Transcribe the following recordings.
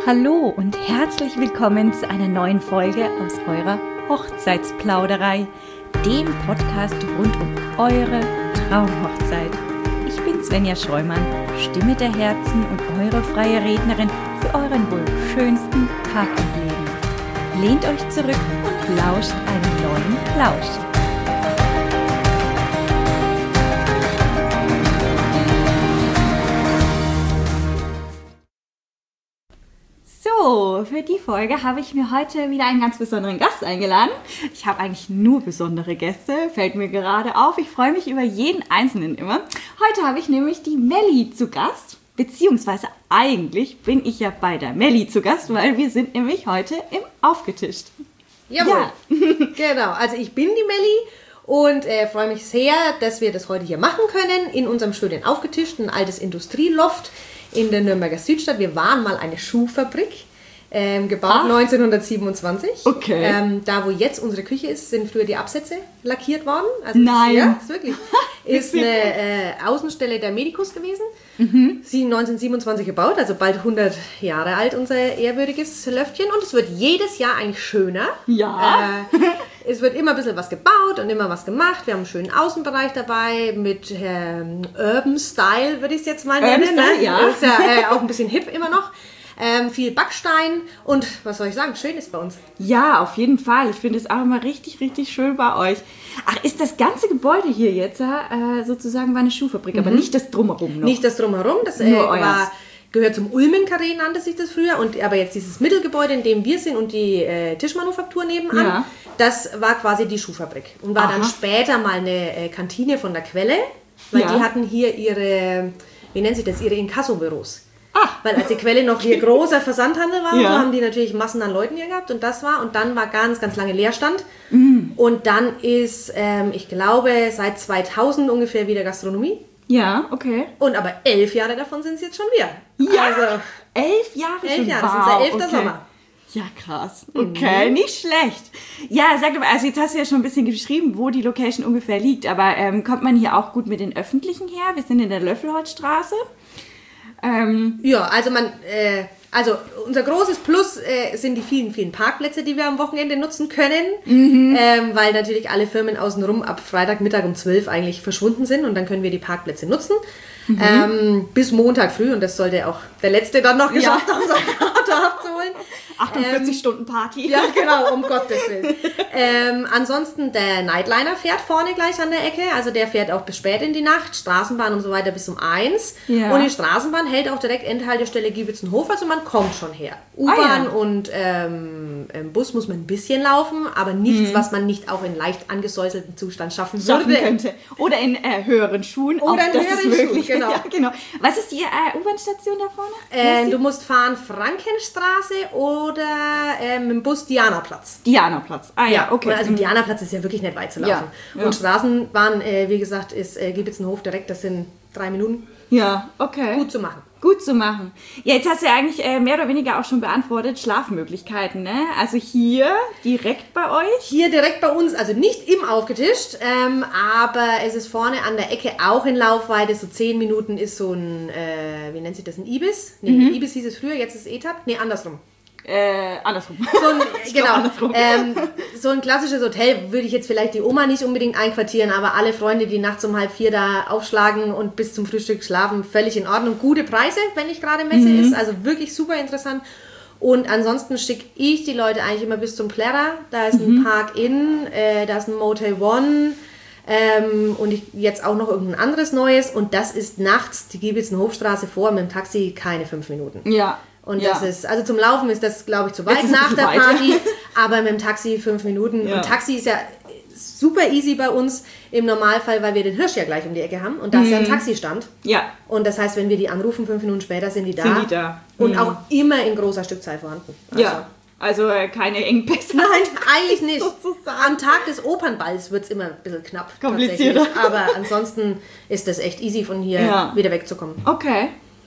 Hallo und herzlich willkommen zu einer neuen Folge aus eurer Hochzeitsplauderei, dem Podcast rund um eure Traumhochzeit. Ich bin Svenja Scheumann, Stimme der Herzen und eure freie Rednerin für euren wohl schönsten Tag im Leben. Lehnt euch zurück und lauscht einen neuen Plausch. So, für die Folge habe ich mir heute wieder einen ganz besonderen Gast eingeladen. Ich habe eigentlich nur besondere Gäste, fällt mir gerade auf. Ich freue mich über jeden Einzelnen immer. Heute habe ich nämlich die Melli zu Gast, beziehungsweise eigentlich bin ich ja bei der Melli zu Gast, weil wir sind nämlich heute im Aufgetischt. Jawohl, genau. Also ich bin die Melli und freue mich sehr, dass wir das heute hier machen können in unserem schönen Aufgetischt, ein altes Industrieloft in der Nürnberger Südstadt. Wir waren mal eine Schuhfabrik, gebaut 1927. Okay. Da, wo jetzt unsere Küche ist, sind früher die Absätze lackiert worden. Also Nein. Ja, ist wirklich. Ist eine Außenstelle der Medicus gewesen. Sie 1927 gebaut, also bald 100 Jahre alt, unser ehrwürdiges Löftchen. Und es wird jedes Jahr eigentlich schöner. Ja. Es wird immer ein bisschen was gebaut und immer was gemacht. Wir haben einen schönen Außenbereich dabei mit Urban Style, würde ich es jetzt mal nennen. Urban Style, ja. Ist ja auch ein bisschen hip immer noch. Viel Backstein und was soll ich sagen, schön ist bei uns. Ja, auf jeden Fall. Ich finde es auch immer richtig, richtig schön bei euch. Ach, ist das ganze Gebäude hier jetzt sozusagen war eine Schuhfabrik, aber nicht das Drumherum noch? Nicht das Drumherum, das gehört zum Ulmen-Karree, nannte sich das früher. Aber jetzt dieses Mittelgebäude, in dem wir sind und die Tischmanufaktur nebenan, das war quasi die Schuhfabrik. Und war dann später mal eine Kantine von der Quelle, weil die hatten hier ihre, wie nennt sich das, ihre Inkassobüros. Weil als die Quelle noch hier großer Versandhandel war, so haben die natürlich Massen an Leuten hier gehabt und dann war ganz, ganz lange Leerstand. Und dann ist, ich glaube, seit 2000 ungefähr wieder Gastronomie. Ja, okay. Und aber 11 Jahre davon sind es jetzt schon wieder. Ja, Also 11 Jahre schon. 11 Jahre, wow, das ist unser 11. Sommer. Ja, krass. Okay, nicht schlecht. Ja, sag mal, also jetzt hast du ja schon ein bisschen geschrieben, wo die Location ungefähr liegt, aber kommt man hier auch gut mit den Öffentlichen her? Wir sind in der Löffelholzstraße. Ja, also unser großes Plus sind die vielen, vielen Parkplätze, die wir am Wochenende nutzen können, weil natürlich alle Firmen außenrum ab Freitagmittag um 12 eigentlich verschwunden sind und dann können wir die Parkplätze nutzen. Bis Montag früh und das sollte auch der Letzte dann noch geschafft haben, sein Auto abzuholen. 48 Stunden Party. Ja, genau, um Gottes Willen. Ansonsten der Nightliner fährt vorne gleich an der Ecke, also der fährt auch bis spät in die Nacht, Straßenbahn und so weiter bis um 1. Ja. Und die Straßenbahn hält auch direkt Endhaltestelle Giebitzenhof, also man kommt schon her. U-Bahn und Bus muss man ein bisschen laufen, aber nichts, was man nicht auch in leicht angesäuseltem Zustand schaffen würde. Könnte. Oder in höheren Schuhen. Oder in höheren Schuhen, genau. Ja, genau. Was ist die U-Bahn-Station da vorne? Du musst fahren Frankenstraße oder mit dem Bus Dianaplatz. Dianaplatz. Ah ja, okay. Also Dianaplatz ist ja wirklich nicht weit zu laufen. Ja. Und Straßenbahn, wie gesagt, ist Giebitzenhof direkt, das sind 3 Minuten. Ja, okay. Gut zu machen. Gut zu machen. Ja, jetzt hast du ja eigentlich mehr oder weniger auch schon beantwortet, Schlafmöglichkeiten, ne? Also hier direkt bei euch? Hier direkt bei uns, also nicht im Aufgetischt, aber es ist vorne an der Ecke auch in Laufweite, so 10 Minuten ist so ein, wie nennt sich das, ein Ibis? Nee, Ibis hieß es früher, jetzt ist ETAP. Nee, andersrum. Andersrum. So ein klassisches Hotel würde ich jetzt vielleicht die Oma nicht unbedingt einquartieren, aber alle Freunde, die nachts um 3:30 da aufschlagen und bis zum Frühstück schlafen, völlig in Ordnung. Gute Preise, wenn nicht gerade Messe ist, also wirklich super interessant. Und ansonsten schicke ich die Leute eigentlich immer bis zum Plärrer. Da ist ein Park-In, da ist ein Motel One und jetzt auch noch irgendein anderes Neues. Und das ist nachts die Giebitzenhofstraße vor, mit dem Taxi keine 5 Minuten. Ja. Und das ist, also zum Laufen ist das, glaube ich, zu weit nach der Party, aber mit dem Taxi 5 Minuten. Ja. Und Taxi ist ja super easy bei uns im Normalfall, weil wir den Hirsch ja gleich um die Ecke haben und da ist ja ein Taxistand. Ja. Und das heißt, wenn wir die anrufen, 5 Minuten später sind die da. Und auch immer in großer Stückzahl vorhanden. Also keine Engpässe. Nein, eigentlich nicht. Am Tag des Opernballs wird es immer ein bisschen knapp. Komplizierter. Aber ansonsten ist das echt easy, von hier wieder wegzukommen. Okay.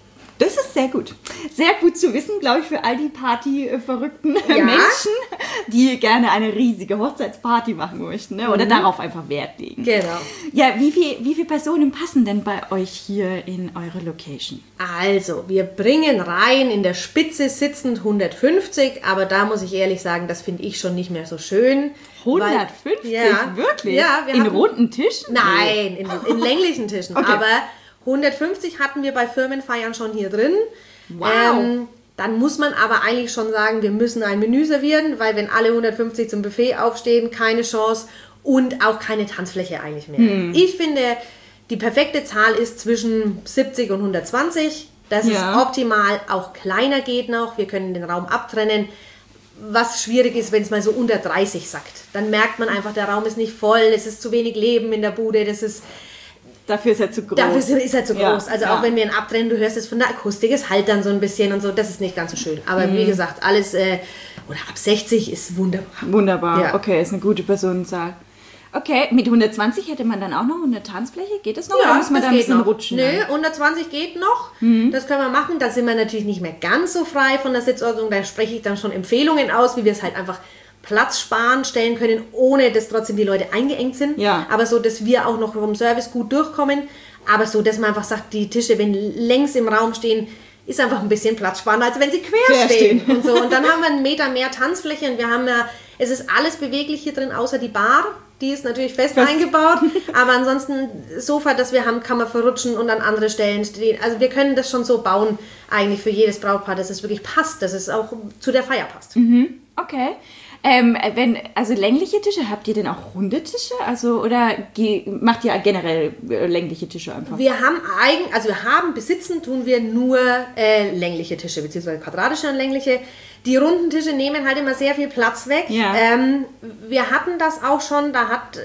Das ist sehr gut. Sehr gut zu wissen, glaube ich, für all die Party-verrückten Menschen, die gerne eine riesige Hochzeitsparty machen möchten, ne? Oder darauf einfach Wert legen. Genau. Ja, wie viele Personen passen denn bei euch hier in eure Location? Also, wir bringen rein in der Spitze sitzend 150, aber da muss ich ehrlich sagen, das finde ich schon nicht mehr so schön. 150? Wirklich? Ja, in runden Tischen? Nein, in länglichen Tischen. Okay. Aber 150 hatten wir bei Firmenfeiern schon hier drin. Wow. Dann muss man aber eigentlich schon sagen, wir müssen ein Menü servieren, weil wenn alle 150 zum Buffet aufstehen, keine Chance und auch keine Tanzfläche eigentlich mehr. Ich finde, die perfekte Zahl ist zwischen 70 und 120. Das ist optimal. Auch kleiner geht noch. Wir können den Raum abtrennen. Was schwierig ist, wenn es mal so unter 30 sackt. Dann merkt man einfach, der Raum ist nicht voll, es ist zu wenig Leben in der Bude, dafür ist er zu groß. Dafür ist er zu groß. Also auch wenn wir ihn abtrennen, du hörst es von der Akustik, es halt dann so ein bisschen und so, das ist nicht ganz so schön. Aber wie gesagt, alles oder ab 60 ist wunderbar. Wunderbar, ja. Okay, ist eine gute Personenzahl. Okay, mit 120 hätte man dann auch noch eine Tanzfläche? Geht das noch? Ja, oder muss man da ein bisschen noch rutschen? Nö, 120 geht noch. Das können wir machen. Da sind wir natürlich nicht mehr ganz so frei von der Sitzordnung. Da spreche ich dann schon Empfehlungen aus, wie wir es halt einfach Platz sparen stellen können, ohne dass trotzdem die Leute eingeengt sind. Ja. Aber so, dass wir auch noch vom Service gut durchkommen. Aber so, dass man einfach sagt, die Tische, wenn längs im Raum stehen, ist einfach ein bisschen Platz sparen, als wenn sie quer stehen. Und so. Und dann haben wir einen Meter mehr Tanzfläche und wir haben es ist alles beweglich hier drin, außer die Bar. Die ist natürlich fest eingebaut, aber ansonsten Sofa, das wir haben, kann man verrutschen und an andere Stellen stehen. Also wir können das schon so bauen, eigentlich für jedes Brautpaar, dass es wirklich passt, dass es auch zu der Feier passt. Okay. Also längliche Tische, habt ihr denn auch runde Tische? Also, oder macht ihr generell längliche Tische einfach? Besitzen tun wir nur längliche Tische, beziehungsweise quadratische und längliche. Die runden Tische nehmen halt immer sehr viel Platz weg. Ja. Wir hatten das auch schon,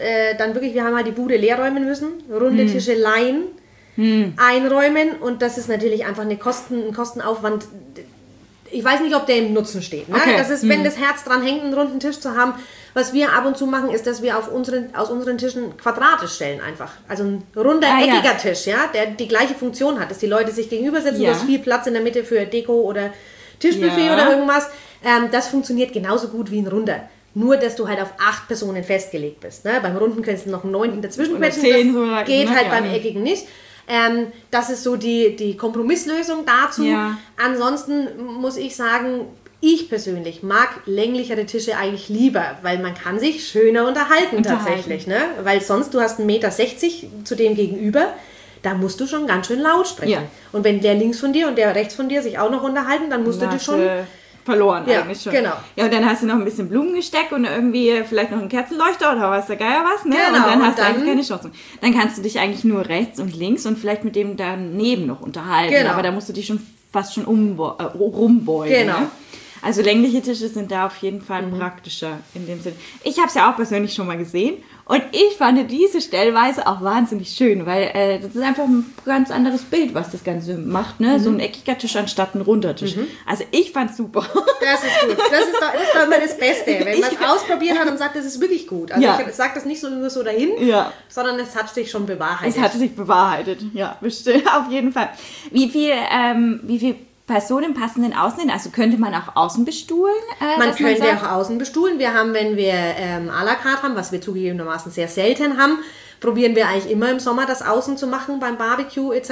wir haben halt die Bude leer räumen müssen, runde Tische leihen, einräumen und das ist natürlich einfach ein Kostenaufwand. Ich weiß nicht, ob der im Nutzen steht. Ne? Okay. Das ist, wenn das Herz dran hängt, einen runden Tisch zu haben. Was wir ab und zu machen, ist, dass wir aus unseren Tischen Quadrate stellen einfach. Also ein runder, eckiger Tisch, ja, der die gleiche Funktion hat, dass die Leute sich gegenüber sitzen, du hast viel Platz in der Mitte für Deko oder Tischbuffet oder irgendwas. Das funktioniert genauso gut wie ein runder. Nur, dass du halt auf 8 Personen festgelegt bist. Ne? Beim runden kannst du noch einen 9. dazwischen quetschen. Das geht halt beim eckigen nicht. Das ist so die Kompromisslösung dazu. Ja. Ansonsten muss ich sagen, ich persönlich mag länglichere Tische eigentlich lieber, weil man kann sich schöner unterhalten. Tatsächlich. Ne? Weil sonst, du hast 1,60 Meter zu dem gegenüber, da musst du schon ganz schön laut sprechen. Ja. Und wenn der links von dir und der rechts von dir sich auch noch unterhalten, dann musst du dich schon... verloren eigentlich schon. Genau. Ja, und dann hast du noch ein bisschen Blumengesteck und irgendwie vielleicht noch einen Kerzenleuchter oder weiß der Geier was, ne? Genau. Und dann hast du eigentlich keine Chance. Dann kannst du dich eigentlich nur rechts und links und vielleicht mit dem daneben noch unterhalten. Genau. Aber da musst du dich schon fast schon rumbeugen. Genau. Ne? Also längliche Tische sind da auf jeden Fall praktischer in dem Sinne. Ich habe es ja auch persönlich schon mal gesehen und ich fand diese Stellweise auch wahnsinnig schön, weil das ist einfach ein ganz anderes Bild, was das Ganze macht, ne? So ein eckiger Tisch anstatt ein runder Tisch. Also ich fand's super. Das ist gut. Das ist doch immer das Beste, wenn man es ausprobiert hat und sagt, das ist wirklich gut. Also ich sage das nicht nur so dahin, sondern es hat sich schon bewahrheitet. Es hat sich bewahrheitet, ja, bestimmt, auf jeden Fall. Wie viel Personen passen denn außen hin? Also könnte man auch außen bestuhlen? Man könnte auch außen bestuhlen. Wir haben, wenn wir à la carte haben, was wir zugegebenermaßen sehr selten haben, probieren wir eigentlich immer im Sommer das außen zu machen, beim Barbecue etc.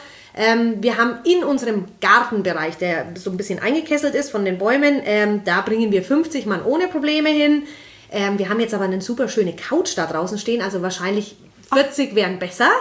Wir haben in unserem Gartenbereich, der so ein bisschen eingekesselt ist von den Bäumen, da bringen wir 50 Mann ohne Probleme hin. Wir haben jetzt aber eine super schöne Couch da draußen stehen, also wahrscheinlich 40 wären besser.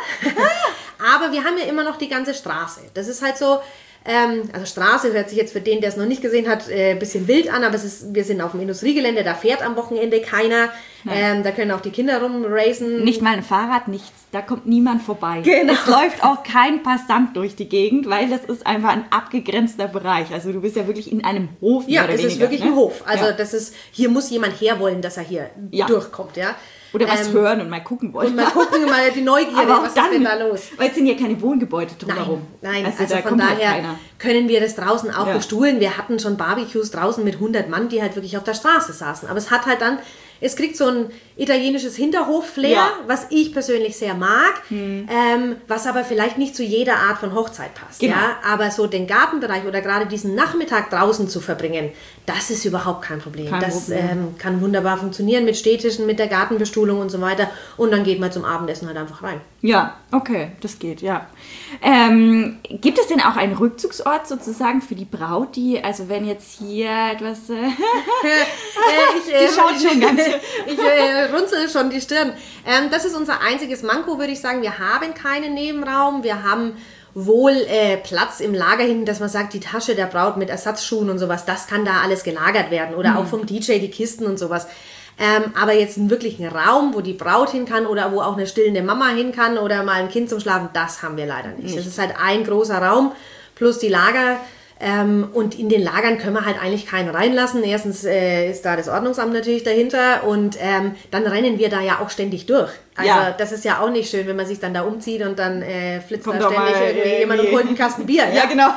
Aber wir haben ja immer noch die ganze Straße. Das ist halt so... Also Straße hört sich jetzt für den, der es noch nicht gesehen hat, ein bisschen wild an, aber wir sind auf dem Industriegelände, da fährt am Wochenende keiner, da können auch die Kinder rumracen. Nicht mal ein Fahrrad, nichts, da kommt niemand vorbei. Genau. Es läuft auch kein Passant durch die Gegend, weil das ist einfach ein abgegrenzter Bereich, also du bist ja wirklich in einem Hof. Ja, es ist wirklich ein Hof, also das ist, hier muss jemand herwollen, dass er hier durchkommt, ja. Oder was hören und mal gucken wollen. Und mal gucken, mal die Neugierde, aber was dann, ist denn da los? Weil es sind ja keine Wohngebäude drumherum. Nein, also von daher können wir das draußen auch bestuhlen. Wir hatten schon Barbecues draußen mit 100 Mann, die halt wirklich auf der Straße saßen. Aber es hat halt dann Es kriegt so ein italienisches Hinterhof-Flair, was ich persönlich sehr mag, was aber vielleicht nicht zu jeder Art von Hochzeit passt. Genau. Ja? Aber so den Gartenbereich oder gerade diesen Nachmittag draußen zu verbringen, das ist überhaupt kein Problem. Das kann wunderbar funktionieren mit Stehtischen, mit der Gartenbestuhlung und so weiter. Und dann geht man zum Abendessen halt einfach rein. Ja, okay, das geht, ja. Gibt es denn auch einen Rückzugsort sozusagen für die Braut, die, also wenn jetzt hier etwas... Sie schaut schon ganz... Ich runzel schon die Stirn. Das ist unser einziges Manko, würde ich sagen. Wir haben keinen Nebenraum. Wir haben wohl Platz im Lager hinten, dass man sagt, die Tasche der Braut mit Ersatzschuhen und sowas, das kann da alles gelagert werden. Oder auch vom DJ die Kisten und sowas. Aber jetzt einen wirklichen Raum, wo die Braut hin kann oder wo auch eine stillende Mama hin kann oder mal ein Kind zum Schlafen, das haben wir leider nicht. Das ist halt ein großer Raum plus die Lager. Und in den Lagern können wir halt eigentlich keinen reinlassen. Erstens ist da das Ordnungsamt natürlich dahinter und dann rennen wir da ja auch ständig durch. Also das ist ja auch nicht schön, wenn man sich dann da umzieht und dann flitzt kommt da ständig irgendwie jemand und holt einen Kasten Bier. Ja, genau.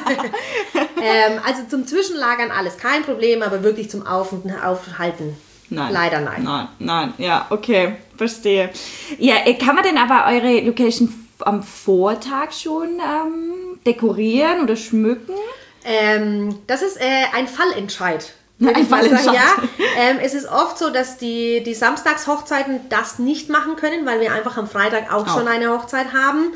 Also zum Zwischenlagern alles kein Problem, aber wirklich zum Aufhalten. Nein. Leider nein. Nein, ja, okay, verstehe. Ja, kann man denn aber eure Location am Vortag schon dekorieren oder schmücken? Das ist ein Fallentscheid. Ein Fallentscheid. Ja, es ist oft so, dass die Samstagshochzeiten das nicht machen können, weil wir einfach am Freitag auch schon eine Hochzeit haben.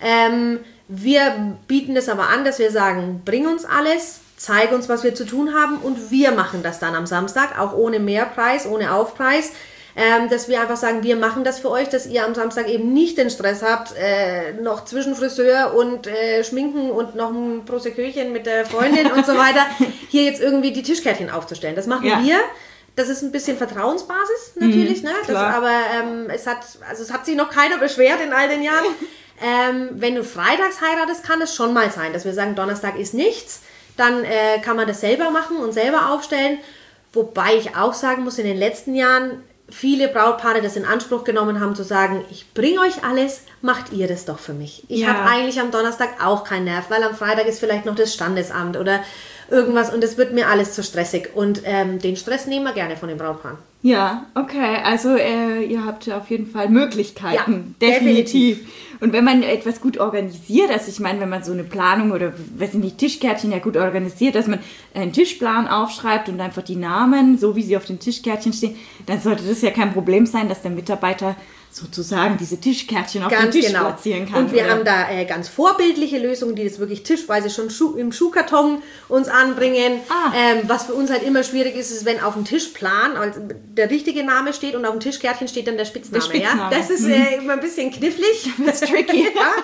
Wir bieten es aber an, dass wir sagen, bring uns alles, zeig uns, was wir zu tun haben und wir machen das dann am Samstag, auch ohne Mehrpreis, ohne Aufpreis, dass wir einfach sagen, wir machen das für euch, dass ihr am Samstag eben nicht den Stress habt, noch zwischen Friseur und Schminken und noch ein Proseccochen mit der Freundin und so weiter, hier jetzt irgendwie die Tischkärtchen aufzustellen. Das machen wir. Das ist ein bisschen Vertrauensbasis natürlich, ne? Aber es hat sich noch keiner beschwert in all den Jahren. Wenn du freitags heiratest, kann es schon mal sein, dass wir sagen, Donnerstag ist nichts. Dann kann man das selber machen und selber aufstellen. Wobei ich auch sagen muss, in den letzten Jahren viele Brautpaare das in Anspruch genommen haben, zu sagen, ich bringe euch alles, macht ihr das doch für mich. Ich habe eigentlich am Donnerstag auch keinen Nerv, weil am Freitag ist vielleicht noch das Standesamt oder irgendwas und es wird mir alles zu stressig. Und den Stress nehmen wir gerne von den Brautpaaren. Ja, okay. Also ihr habt auf jeden Fall Möglichkeiten. Ja, definitiv. Und wenn man etwas gut organisiert, also ich meine, wenn man so eine Planung oder, weiß ich nicht, Tischkärtchen ja gut organisiert, dass man einen Tischplan aufschreibt und einfach die Namen, so wie sie auf den Tischkärtchen stehen, dann sollte das ja kein Problem sein, dass der Mitarbeiter sozusagen diese Tischkärtchen auf den Tisch platzieren kann. Und wir haben da ganz vorbildliche Lösungen, die das wirklich tischweise schon im Schuhkarton uns anbringen. Was für uns halt immer schwierig ist, wenn auf dem Tischplan der richtige Name steht und auf dem Tischkärtchen steht dann der Spitzname. Ja? Das ist immer ein bisschen knifflig. Das ist tricky.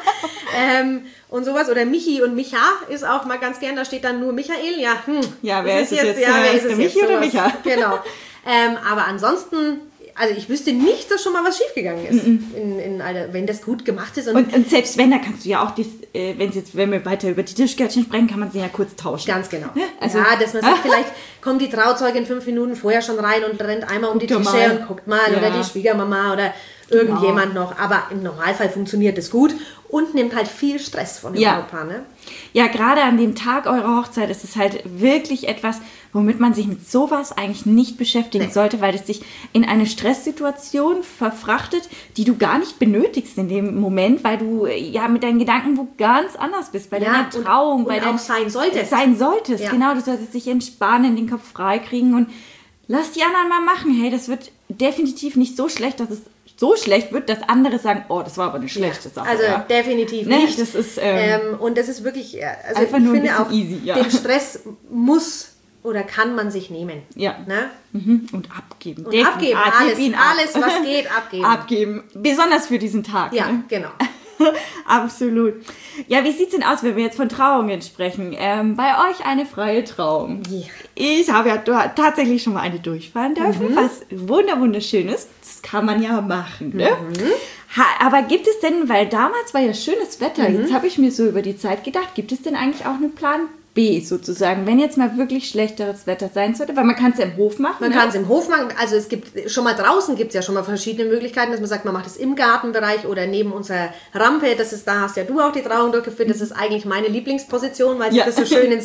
Und sowas. Oder Michi und Micha ist auch mal ganz gern, da steht dann nur Michael. Ja, wer ist es jetzt? Wer ist der Michi oder Micha? Genau. Aber ansonsten... Also ich wüsste nicht, dass schon mal was schiefgegangen ist, wenn das gut gemacht ist. Und selbst wenn, da kannst du ja auch, wenn wir weiter über die Tischkärtchen sprechen, kann man sie ja kurz tauschen. Ganz genau. Also, dass man sagt, vielleicht kommt die Trauzeugin 5 Minuten vorher schon rein und rennt einmal um die Tische und guckt mal. Oder die Schwiegermama oder irgendjemand noch. Aber im Normalfall funktioniert das gut und nimmt halt viel Stress von dem Brautpaar. Ne? Ja, gerade an dem Tag eurer Hochzeit ist es halt wirklich etwas, womit man sich mit sowas eigentlich nicht beschäftigen sollte, weil es dich in eine Stresssituation verfrachtet, die du gar nicht benötigst in dem Moment, weil du ja mit deinen Gedanken wo ganz anders bist, bei deiner Trauung. Und auch sein solltest. Genau, du solltest dich entspannen, den Kopf frei kriegen und lass die anderen mal machen. Hey, das wird definitiv nicht so schlecht, dass es so schlecht wird, dass andere sagen, oh, das war aber eine schlechte Sache. Also definitiv nicht. Das ist, und das ist wirklich, also einfach ich nur finde auch, easy, den Stress muss oder kann man sich nehmen. Ja. Ne? Und abgeben. Und abgeben, alles, was geht, abgeben. Abgeben, besonders für diesen Tag. Ja, ne? genau. Absolut. Ja, wie sieht es denn aus, wenn wir jetzt von Trauungen sprechen? Bei euch eine freie Trauung. Ja. Ich habe ja tatsächlich schon mal eine durchfahren dürfen, was wunderschön ist. Das kann man ja machen. Ne? Aber gibt es denn, weil damals war ja schönes Wetter, jetzt habe ich mir so über die Zeit gedacht, gibt es denn eigentlich auch einen Plan B sozusagen, wenn jetzt mal wirklich schlechteres Wetter sein sollte, weil man kann es ja im Hof machen. Man kann es im Hof machen, also es gibt schon mal draußen gibt es ja schon mal verschiedene Möglichkeiten, dass man sagt, man macht es im Gartenbereich oder neben unserer Rampe, da hast ja du auch die Trauung durchgeführt, das ist eigentlich meine Lieblingsposition, weil sich das so schön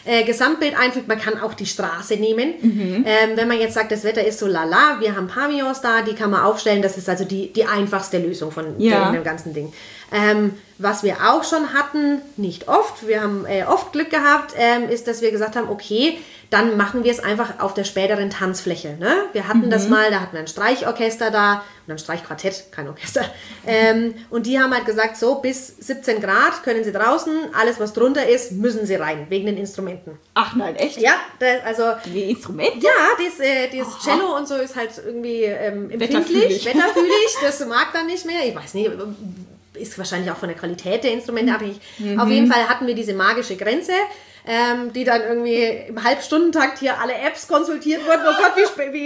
Gesamtbild einfügt. Man kann auch die Straße nehmen. Wenn man jetzt sagt, das Wetter ist so lala, wir haben Pavillons da, die kann man aufstellen. Das ist also die einfachste Lösung von dem ganzen Ding. Was wir auch schon hatten, nicht oft, wir haben oft Glück gehabt, ist, dass wir gesagt haben, okay, dann machen wir es einfach auf der späteren Tanzfläche. Ne? Wir hatten das mal, da hatten wir ein Streichorchester da und ein Streichquartett, kein Orchester. Und die haben halt gesagt, so bis 17 Grad können sie draußen, alles was drunter ist, müssen sie rein, wegen den Instrumenten. Ach nein, echt? Ja, also... Die Instrumente? Ja, das Cello und so ist halt irgendwie empfindlich, wetterfühlig, das mag dann nicht mehr, ich weiß nicht... Ist wahrscheinlich auch von der Qualität der Instrumente abhängig. Auf jeden Fall hatten wir diese magische Grenze, die dann irgendwie im Halbstundentakt hier alle Apps konsultiert wurden. Oh Gott,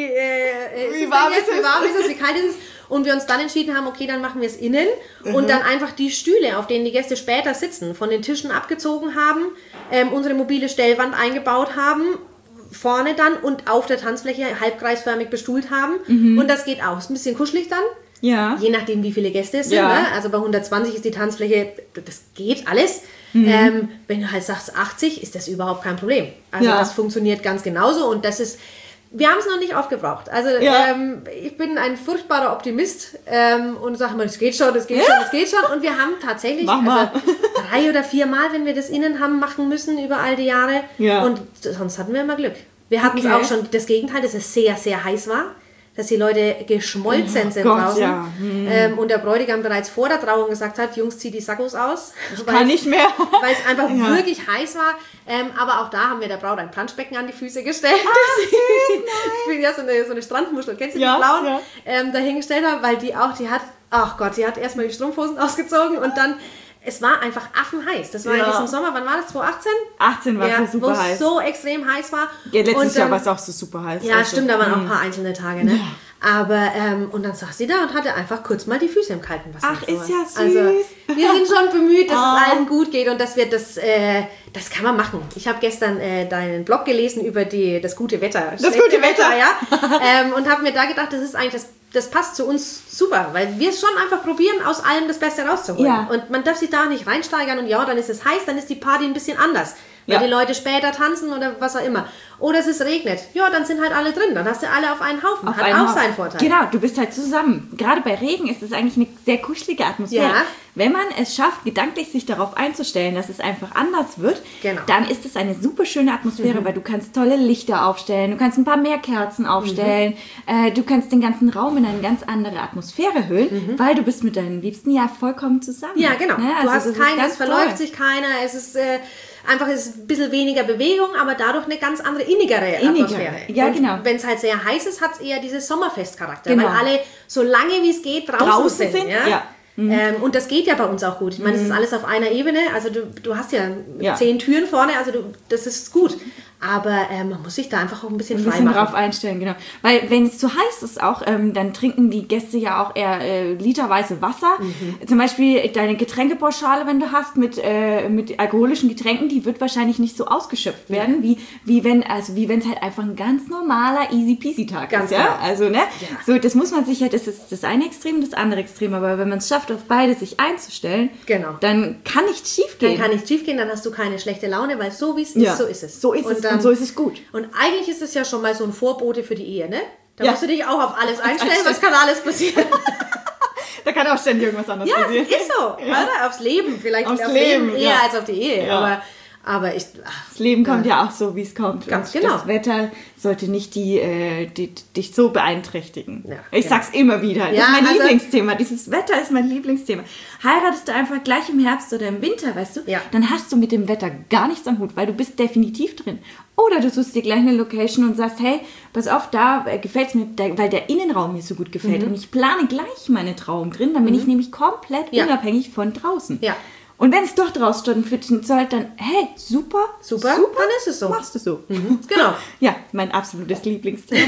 wie warm ist es, wie kalt ist es? Und wir uns dann entschieden haben, okay, dann machen wir es innen und dann einfach die Stühle, auf denen die Gäste später sitzen, von den Tischen abgezogen haben, unsere mobile Stellwand eingebaut haben, vorne dann und auf der Tanzfläche halbkreisförmig bestuhlt haben. Und das geht auch. Ist ein bisschen kuschelig dann. Ja. Je nachdem, wie viele Gäste es sind. Ne? Also bei 120 ist die Tanzfläche, das geht alles. Wenn du halt sagst 80, ist das überhaupt kein Problem. Also das funktioniert ganz genauso und das ist, wir haben es noch nicht aufgebraucht. Also ich bin ein furchtbarer Optimist und sage mal, es geht schon. Und wir haben tatsächlich 3 oder 4 Mal, wenn wir das innen haben machen müssen über all die Jahre. Ja. Und sonst hatten wir immer Glück. Wir hatten es auch schon das Gegenteil, dass es sehr, sehr heiß war. Dass die Leute geschmolzen sind draußen. Ja. Und der Bräutigam bereits vor der Trauung gesagt hat, Jungs, zieht die Sackos aus. Ich kann nicht mehr. Weil es einfach wirklich heiß war. Aber auch da haben wir der Braut ein Planschbecken an die Füße gestellt. Ich bin ja so eine Strandmuschel, kennst du die blauen? Ja. Dahingestellt habe, weil die hat erstmal die Strumpfhosen ausgezogen und dann... Es war einfach affenheiß. Das war in diesem Sommer, wann war das? 2018? 18 war es so super heiß. Wo es so extrem heiß war. Ja, letztes Jahr war es auch so super heiß. Ja, also. Stimmt, da waren auch ein paar einzelne Tage, ne? Ja. Aber, und dann saß sie da und hatte einfach kurz mal die Füße im kalten Wasser. Ach, ist ja süß. Also, wir sind schon bemüht, dass es allen gut geht und dass wir das kann man machen. Ich habe gestern deinen Blog gelesen über das gute Wetter. Das gute Wetter, ja. Und habe mir da gedacht, das ist eigentlich das passt zu uns super, weil wir es schon einfach probieren, aus allem das Beste rauszuholen. Ja. Und man darf sich da nicht reinsteigern und dann ist es heiß, dann ist die Party ein bisschen anders. Weil die Leute später tanzen oder was auch immer. Oder es regnet. Ja, dann sind halt alle drin. Dann hast du alle auf einen Haufen. Hat auch seinen Vorteil. Genau, du bist halt zusammen. Gerade bei Regen ist es eigentlich eine sehr kuschelige Atmosphäre. Ja. Wenn man es schafft, gedanklich sich darauf einzustellen, dass es einfach anders wird, dann ist es eine super schöne Atmosphäre, weil du kannst tolle Lichter aufstellen, du kannst ein paar mehr Kerzen aufstellen, du kannst den ganzen Raum in eine ganz andere Atmosphäre hüllen, weil du bist mit deinen Liebsten ja vollkommen zusammen. Ja, genau. Ne? Also du hast es verläuft sich keiner, es ist... Einfach ist ein bisschen weniger Bewegung, aber dadurch eine ganz andere, innigere Atmosphäre. Ja, und genau. Wenn es halt sehr heiß ist, hat es eher dieses Sommerfestcharakter, weil alle so lange wie es geht draußen sind. Ja? Und das geht ja bei uns auch gut. Ich meine, es ist alles auf einer Ebene. Also du hast ja 10 Türen vorne, also das ist gut. Aber man muss sich da einfach auch ein bisschen frei machen. Drauf einstellen, genau. Weil wenn es zu heiß ist auch, dann trinken die Gäste ja auch eher literweise Wasser. Zum Beispiel deine Getränkepauschale, wenn du hast mit alkoholischen Getränken, die wird wahrscheinlich nicht so ausgeschöpft werden, wie wenn es halt einfach ein ganz normaler Easy-Peasy-Tag ist. Ja? Also, ne? Ja. So, das muss man sich das ist das eine Extrem, das andere Extrem. Aber wenn man es schafft, auf beide sich einzustellen, dann kann nichts schief gehen. Dann hast du keine schlechte Laune, weil so wie es ist, so ist es. So ist es. Und so ist es gut. Und eigentlich ist es ja schon mal so ein Vorbote für die Ehe, ne? Da musst du dich auch auf alles einstellen, was kann alles passieren. Da kann auch ständig irgendwas anderes passieren. Ja, ist so. Ja. Oder? Aufs Leben. Vielleicht aufs Leben eher als auf die Ehe. Ja. Aber das Leben kommt ja auch so, wie es kommt. Ganz und genau. Das Wetter sollte nicht dich so beeinträchtigen. Ja, ich sag's immer wieder. Das ist mein Lieblingsthema. Dieses Wetter ist mein Lieblingsthema. Heiratest du einfach gleich im Herbst oder im Winter, weißt du, dann hast du mit dem Wetter gar nichts am Hut, weil du bist definitiv drin. Oder du suchst dir gleich eine Location und sagst, hey, pass auf, da gefällt's mir, weil der Innenraum mir so gut gefällt. Und ich plane gleich meine Trauung drin, dann bin ich nämlich komplett unabhängig von draußen. Ja. Und wenn es doch draußen stattfinden soll, dann, hey, super, dann ist es so. Machst du so. Genau. Ja, mein absolutes Lieblingsthema.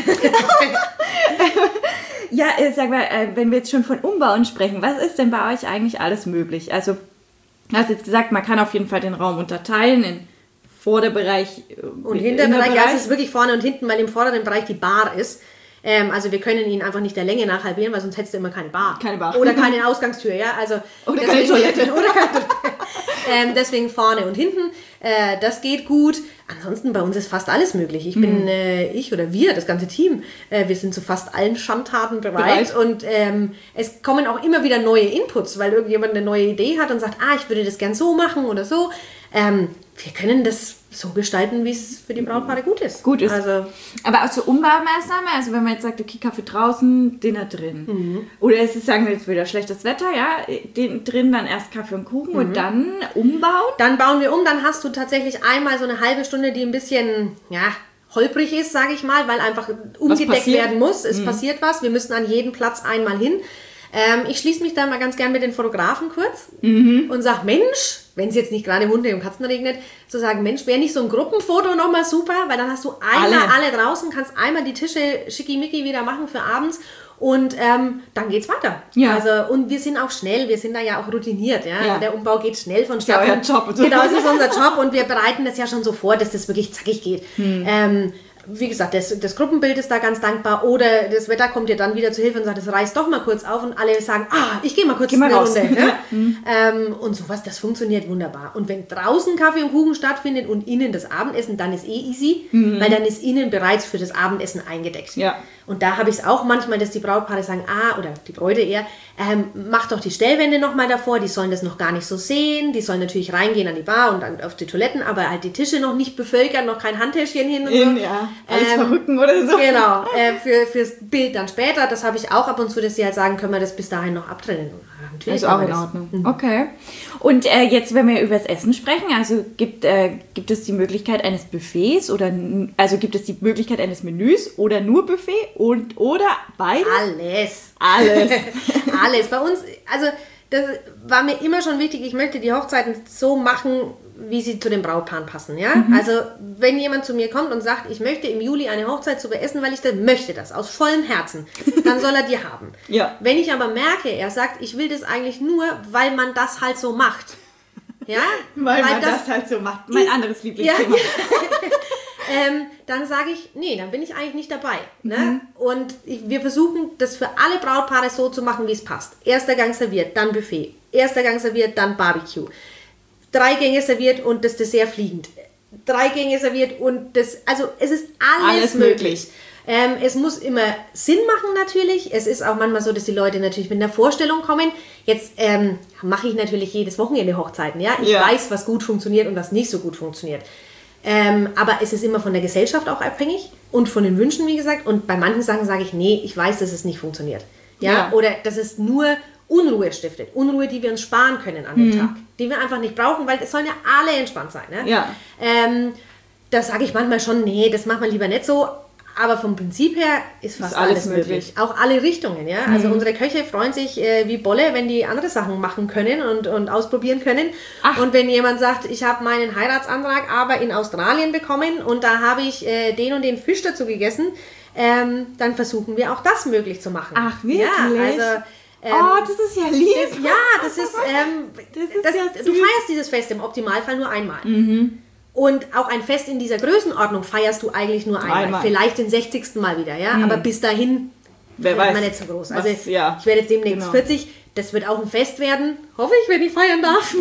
Ja, sag mal, wenn wir jetzt schon von Umbauen sprechen, was ist denn bei euch eigentlich alles möglich? Also, du hast jetzt gesagt, man kann auf jeden Fall den Raum unterteilen in Vorderbereich und Hinterbereich. Ja, es ist wirklich vorne und hinten, weil im vorderen Bereich die Bar ist. Also wir können ihn einfach nicht der Länge nach halbieren, weil sonst hättest du immer keine Bar. Oder keine Ausgangstür, ja. Also oder keine Toilette. Deswegen vorne und hinten. Das geht gut. Ansonsten bei uns ist fast alles möglich. Ich oder wir, das ganze Team, wir sind zu fast allen Schandtaten bereit. Und es kommen auch immer wieder neue Inputs, weil irgendjemand eine neue Idee hat und sagt, ich würde das gern so machen oder so. Wir können das so gestalten, wie es für die Brautpaare gut ist. Also, aber auch so Umbaumaßnahmen, also wenn man jetzt sagt, okay, Kaffee draußen, Dinner drin. Oder es ist, sagen wir jetzt wieder schlechtes Wetter, ja, drin dann erst Kaffee und Kuchen und dann umbauen. Dann bauen wir um, dann hast du tatsächlich einmal so eine halbe Stunde, die ein bisschen, holprig ist, sage ich mal, weil einfach umgedeckt werden muss. Es passiert was, wir müssen an jeden Platz einmal hin. Ich schließe mich da mal ganz gern mit den Fotografen kurz und sage, Mensch, wenn es jetzt nicht gerade Hunde und Katzen regnet, zu sagen, Mensch, wäre nicht so ein Gruppenfoto nochmal super, weil dann hast du einmal alle draußen, kannst einmal die Tische schickimicki wieder machen für abends und dann geht's weiter. Ja. Also, und wir sind auch schnell, wir sind da ja auch routiniert. Ja? Also der Umbau geht schnell von Start. Ja, Job. Genau, das ist unser Job und wir bereiten das ja schon so vor, dass das wirklich zackig geht. Wie gesagt, das Gruppenbild ist da ganz dankbar oder das Wetter kommt dir dann wieder zu Hilfe und sagt, es reißt doch mal kurz auf und alle sagen, ich gehe mal kurz eine Runde. Ne? Und sowas, das funktioniert wunderbar. Und wenn draußen Kaffee und Kuchen stattfindet und innen das Abendessen, dann ist easy, weil dann ist innen bereits für das Abendessen eingedeckt. Ja. Und da habe ich es auch manchmal, dass die Brautpaare sagen, oder die Bräute eher, mach doch die Stellwände nochmal davor, die sollen das noch gar nicht so sehen, die sollen natürlich reingehen an die Bar und dann auf die Toiletten, aber halt die Tische noch nicht bevölkern, noch kein Handtäschchen hin und so. Ja, alles verrücken oder so. Genau, fürs Bild dann später, das habe ich auch ab und zu, dass sie halt sagen, können wir das bis dahin noch abtrennen. Natürlich. Das ist auch in Ordnung. Okay. Und jetzt, wenn wir über das Essen sprechen, also gibt es die Möglichkeit eines Buffets oder gibt es die Möglichkeit eines Menüs oder nur Buffet oder beides? Alles. Bei uns, also das war mir immer schon wichtig, ich möchte die Hochzeiten so machen, wie sie zu den Brautpaaren passen. Ja? Also wenn jemand zu mir kommt und sagt, ich möchte im Juli eine Hochzeit zu essen, weil ich möchte das aus vollem Herzen, dann soll er die haben. Ja. Wenn ich aber merke, er sagt, ich will das eigentlich nur, weil man das halt so macht. Ja? Weil man das halt so macht. Mein anderes Lieblingsthema. Ja. Dann sage ich, nee, dann bin ich eigentlich nicht dabei. Ne? Und wir versuchen, das für alle Brautpaare so zu machen, wie es passt. Erster Gang serviert, dann Buffet. Erster Gang serviert, dann Barbecue. 3 Gänge serviert und das Dessert fliegend. 3 Gänge serviert und also es ist alles möglich. Es muss immer Sinn machen natürlich. Es ist auch manchmal so, dass die Leute natürlich mit einer Vorstellung kommen. Jetzt mache ich natürlich jedes Wochenende Hochzeiten. Ja? Ich weiß, was gut funktioniert und was nicht so gut funktioniert. Aber es ist immer von der Gesellschaft auch abhängig und von den Wünschen, wie gesagt. Und bei manchen Sachen sage ich, nee, ich weiß, dass es nicht funktioniert. Ja? Oder dass es nur Unruhe stiftet. Unruhe, die wir uns sparen können an dem Tag. Die wir einfach nicht brauchen, weil es sollen ja alle entspannt sein. Ne? Ja. Da sage ich manchmal schon, nee, das machen wir lieber nicht so. Aber vom Prinzip her ist fast alles möglich. Auch alle Richtungen. Ja? Also unsere Köche freuen sich wie Bolle, wenn die andere Sachen machen können und ausprobieren können. Ach. Und wenn jemand sagt, ich habe meinen Heiratsantrag aber in Australien bekommen und da habe ich den und den Fisch dazu gegessen, dann versuchen wir auch das möglich zu machen. Ach, wirklich? Ja, also das ist ja lieb. Das ist du feierst dieses Fest im Optimalfall nur einmal. Und auch ein Fest in dieser Größenordnung feierst du eigentlich nur einmal. Vielleicht den 60. Mal wieder, ja. Aber bis dahin wer weiß, man nicht so groß. Also ich werde jetzt demnächst 40. Das wird auch ein Fest werden. Hoffe ich, wenn ich feiern darf.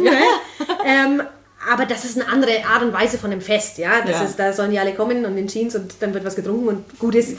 Aber das ist eine andere Art und Weise von einem Fest, ja. Da sollen die alle kommen und in Jeans und dann wird was getrunken und gut ist.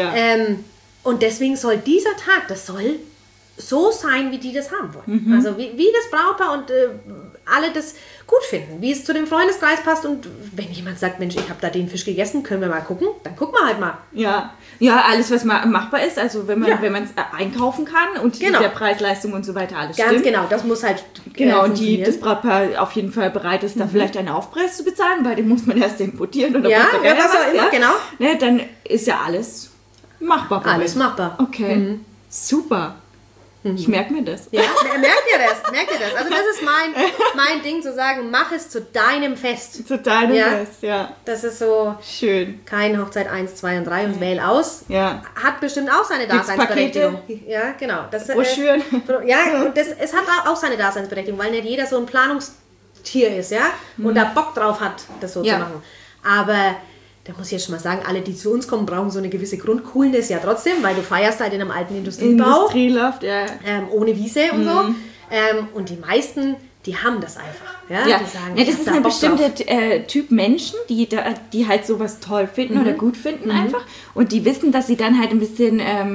Und deswegen soll dieser Tag, das soll so sein, wie die das haben wollen. Also wie das Brautpaar und alle das gut finden, wie es zu dem Freundeskreis passt. Und wenn jemand sagt, Mensch, ich habe da den Fisch gegessen, können wir mal gucken, dann gucken wir halt mal. Ja, alles, was machbar ist, also wenn man es einkaufen kann und der Preis-Leistung und so weiter alles ganz stimmt. Genau, das muss halt und das Brautpaar auf jeden Fall bereit ist, da vielleicht einen Aufpreis zu bezahlen, weil den muss man erst importieren oder was auch immer, genau. Ne, dann ist ja alles machbar. Alles machbar. Okay, super. Ich merke mir das. Ja, merkt ihr das. Also das ist mein Ding, zu sagen, mach es zu deinem Fest. Zu deinem Fest, ja. Das ist so schön. Keine Hochzeit 1, 2 und 3 und wähl aus. Ja. Hat bestimmt auch seine Daseinsberechtigung. Ja, genau. Schön. Ja, und es hat auch seine Daseinsberechtigung, weil nicht jeder so ein Planungstier ist, ja, und da Bock drauf hat, das so zu machen. Aber da muss ich jetzt schon mal sagen, alle, die zu uns kommen, brauchen so eine gewisse Grundcoolness ja trotzdem, weil du feierst halt in einem alten Industriebau. Industrieloft, ohne Wiese und so. Und die meisten die haben das einfach. Ja, ja. Die sagen, das ist ein bestimmter Typ Menschen, die halt sowas toll finden oder gut finden einfach. Und die wissen, dass sie dann halt ein bisschen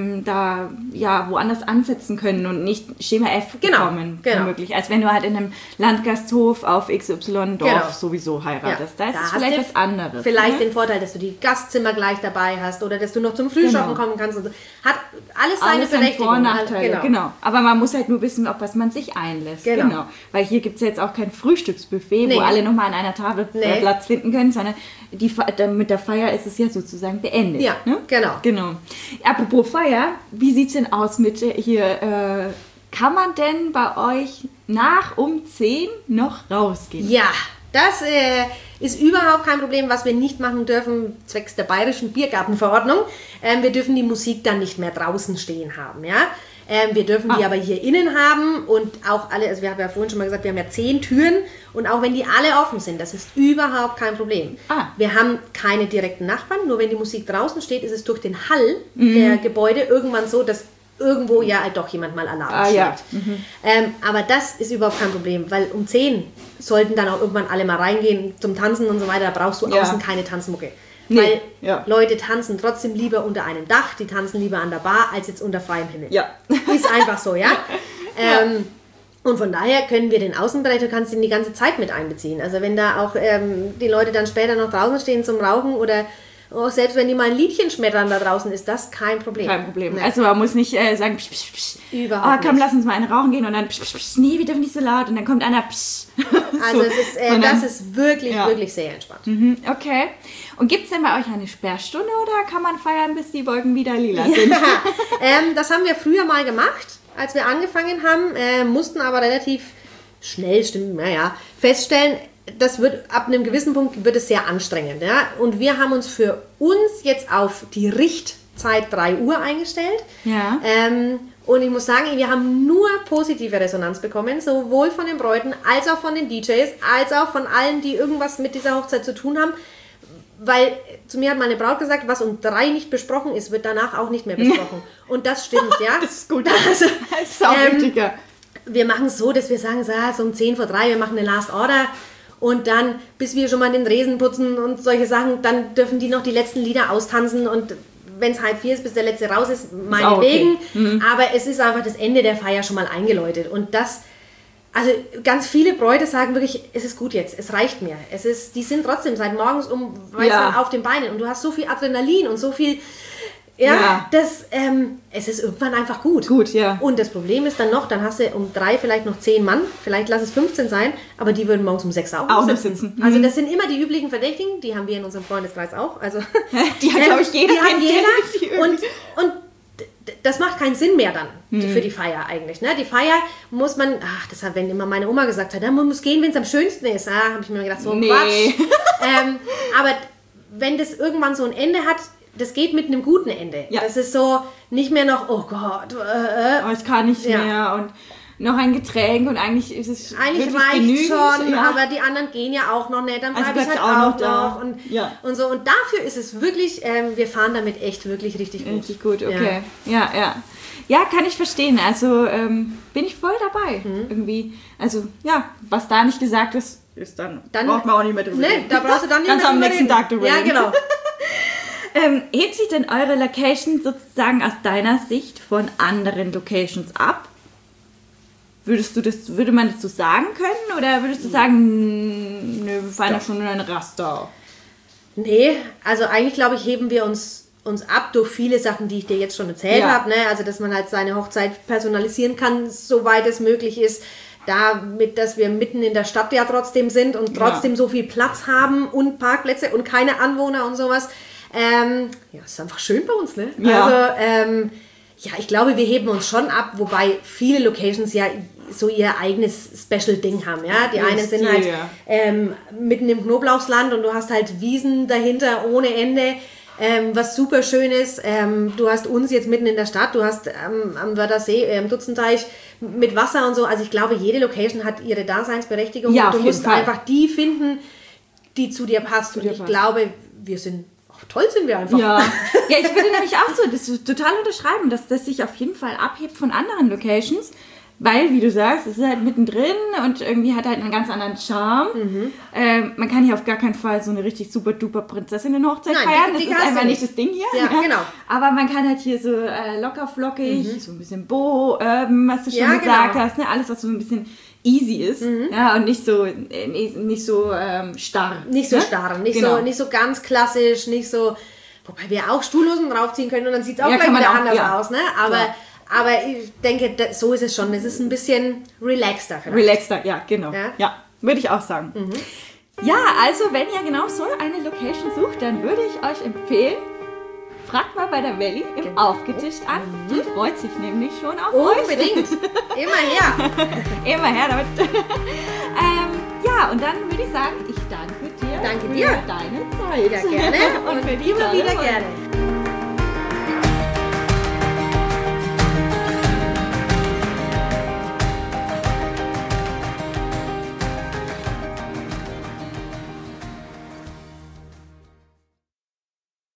woanders ansetzen können und nicht Schema F bekommen. Womöglich. Als wenn du halt in einem Landgasthof auf XY-Dorf sowieso heiratest. Da ist es vielleicht was anderes. Vielleicht den Vorteil, dass du die Gastzimmer gleich dabei hast oder dass du noch zum Frühschoppen kommen kannst. Und hat alles seine Berechtigung. Vor- und Nachteile. Genau. Aber man muss halt nur wissen, auf was man sich einlässt. Genau. Weil hier gibt es jetzt auch kein Frühstücksbuffet, wo alle nochmal an einer Tafel Platz finden können, sondern mit der Feier ist es ja sozusagen beendet. Ja, ne? Genau. Apropos Feier, wie sieht es denn aus mit hier, kann man denn bei euch um 10 noch rausgehen? Ja, das ist überhaupt kein Problem, was wir nicht machen dürfen, zwecks der bayerischen Biergartenverordnung. Wir dürfen die Musik dann nicht mehr draußen stehen haben, ja. Wir dürfen die aber hier innen haben und auch alle, also wir haben ja vorhin schon mal gesagt, wir haben ja 10 Türen und auch wenn die alle offen sind, das ist überhaupt kein Problem. Wir haben keine direkten Nachbarn, nur wenn die Musik draußen steht, ist es durch den Hall der Gebäude irgendwann so, dass irgendwo doch jemand mal Alarm schlägt. Aber das ist überhaupt kein Problem, weil um 10 sollten dann auch irgendwann alle mal reingehen zum Tanzen und so weiter, da brauchst du außen keine Tanzmucke. Weil Leute tanzen trotzdem lieber unter einem Dach, die tanzen lieber an der Bar, als jetzt unter freiem Himmel. Ja. Ist einfach so, ja. Und von daher können wir den Außenbereich, du kannst ihn die ganze Zeit mit einbeziehen. Also wenn da auch die Leute dann später noch draußen stehen zum Rauchen oder auch selbst wenn die mal ein Liedchen schmettern da draußen, ist das kein Problem. Kein Problem. Nee. Also man muss nicht sagen, psch, psch, psch. Überhaupt komm, lass uns mal eine rauchen gehen und dann psch, psch, psch. Nee, wir dürfen nicht so laut und dann kommt einer psch. Also das ist wirklich, wirklich sehr entspannt. Okay. Und gibt es denn bei euch eine Sperrstunde oder kann man feiern, bis die Wolken wieder lila sind? Das haben wir früher mal gemacht, als wir angefangen haben, mussten aber relativ schnell, feststellen, das wird ab einem gewissen Punkt wird es sehr anstrengend. Ja? Und wir haben uns für uns jetzt auf die Richtzeit 3 Uhr eingestellt. Ja. Und ich muss sagen, wir haben nur positive Resonanz bekommen, sowohl von den Bräuten als auch von den DJs, als auch von allen, die irgendwas mit dieser Hochzeit zu tun haben. Weil zu mir hat meine Braut gesagt, was um 3 nicht besprochen ist, wird danach auch nicht mehr besprochen. Und das stimmt, ja. Das ist gut. Also, das ist auch wichtiger. Wir machen es so, dass wir sagen, so um 10 vor 3, wir machen eine Last Order. Und dann, bis wir schon mal den Tresen putzen und solche Sachen, dann dürfen die noch die letzten Lieder austanzen. Und wenn es 3:30 ist, bis der letzte raus ist, meinetwegen. Okay. Aber es ist einfach das Ende der Feier schon mal eingeläutet. Und das, also ganz viele Bräute sagen wirklich, es ist gut jetzt, es reicht mir. Die sind trotzdem seit morgens auf den Beinen. Und du hast so viel Adrenalin und so viel... es ist irgendwann einfach gut. Und das Problem ist dann noch, dann hast du um 3 vielleicht noch 10 Mann, vielleicht lass es 15 sein, aber die würden morgens um 6 auch sitzen. Also das sind immer die üblichen Verdächtigen, die haben wir in unserem Freundeskreis auch. Also, die hat, glaube ich, jeder. Und das macht keinen Sinn mehr dann für die Feier eigentlich. Ne? Die Feier muss man, wenn immer meine Oma gesagt hat, man muss gehen, wenn es am schönsten ist. Habe ich mir gedacht, so Quatsch. Aber wenn das irgendwann so ein Ende hat, das geht mit einem guten Ende. Ja. Das ist so nicht mehr noch, oh Gott. Es kann nicht mehr und noch ein Getränk und eigentlich ist es eigentlich reicht genügend, schon, aber die anderen gehen ja auch noch nicht, dann bleibe ich halt auch noch. Und so. Und dafür ist es wirklich, wir fahren damit echt wirklich richtig gut. Richtig gut, okay. Ja. Ja, kann ich verstehen. Also bin ich voll dabei irgendwie. Also was da nicht gesagt ist dann braucht man auch nicht mehr drüber reden. Da brauchst du dann nicht mehr drüber reden. Ganz am nächsten Tag drüber reden. Ja, genau. Hebt sich denn eure Location sozusagen aus deiner Sicht von anderen Locations ab? Würde man das so sagen können? Oder würdest du sagen, wir fahren da schon in ein Raster? Nee, also eigentlich glaube ich, heben wir uns ab durch viele Sachen, die ich dir jetzt schon erzählt habe. Ne? Also, dass man halt seine Hochzeit personalisieren kann, soweit es möglich ist. Damit, dass wir mitten in der Stadt ja trotzdem sind und trotzdem so viel Platz haben und Parkplätze und keine Anwohner und sowas. Ist einfach schön bei uns, ne? Ja. Also, ich glaube, wir heben uns schon ab, wobei viele Locations ja so ihr eigenes Special-Ding haben, ja? Die einen sind halt mitten im Knoblauchsland und du hast halt Wiesen dahinter ohne Ende, was super schön ist. Du hast uns jetzt mitten in der Stadt, du hast am Wörthersee, am Dutzenteich mit Wasser und so. Also ich glaube, jede Location hat ihre Daseinsberechtigung und du musst einfach die finden, die zu dir passt. Und ich glaube, toll sind wir einfach. Ja, ich würde nämlich auch so das total unterschreiben, dass das sich auf jeden Fall abhebt von anderen Locations. Weil, wie du sagst, es ist halt mittendrin und irgendwie hat halt einen ganz anderen Charme. Man kann hier auf gar keinen Fall so eine richtig super duper Prinzessinnen-Hochzeit feiern. Das ist einfach nicht das Ding hier. Ja, genau. Aber man kann halt hier so locker flockig, so ein bisschen Boho, was du schon gesagt hast, ne? Alles, was so ein bisschen easy ist, ja, und nicht so starr. Nicht so starr, nicht so ganz klassisch, nicht so, wobei wir auch Stuhlhosen draufziehen können und dann sieht es auch gleich wieder anders aus, ne? Aber ich denke, so ist es schon. Es ist ein bisschen relaxter. Vielleicht. Relaxter, ja, genau. Ja, würde ich auch sagen. Ja, also wenn ihr genau so eine Location sucht, dann würde ich euch empfehlen, fragt mal bei der Melli im Aufgetischt an. Die freut sich nämlich schon auf euch. Unbedingt. Immer her. Immer her damit. Ja, und dann würde ich sagen, ich danke dir für deine Zeit. Wieder gerne und immer wieder gerne.